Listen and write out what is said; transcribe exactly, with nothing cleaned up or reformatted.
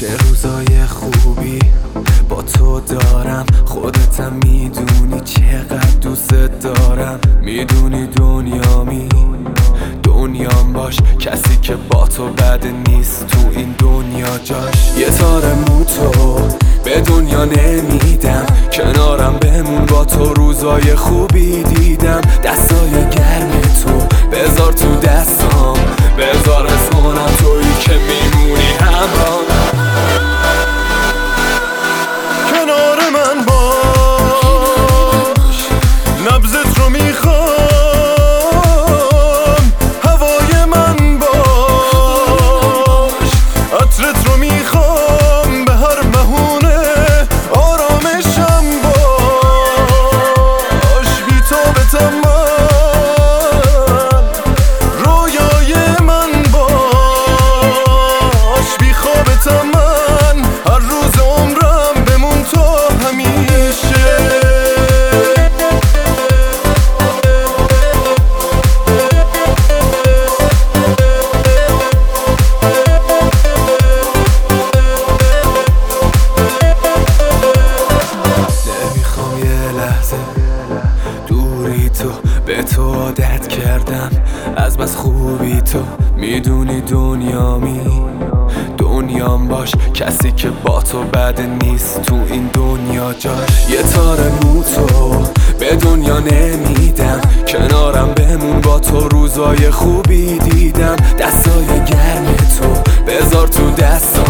چه روزای خوبی با تو دارم، خودتم میدونی چقدر دوست دارم. میدونی دنیامی دنیام باش، کسی که با تو بد نیست تو این دنیا جاش. یه تار موتو به دنیا نمیدم، کنارم بمون با تو روزای خوبی دیدم. دستای گرم تو بذار تو دستام، بذار اسمونم تویی که میمونی همراه. کنار من باش، نبضت رو میخوام، هوای من باش، عطرت رو میخوام، به هر بهونه آرامشم باش. بی تو به تمام رویای من باش، بی خوابت من هر روز عمرم بمون تو همیشه. نمیخوام یه لحظه دوری تو، به تو عادت کردم از بس خوبی تو. میدونی دنیامی دنیام باش، کسی که با تو بد نیست تو این دنیا جاش. یه تار موتو به دنیا نمیدم، کنارم بمون با تو روزای خوبی دیدم. دستای گرم تو بذار تو دستم،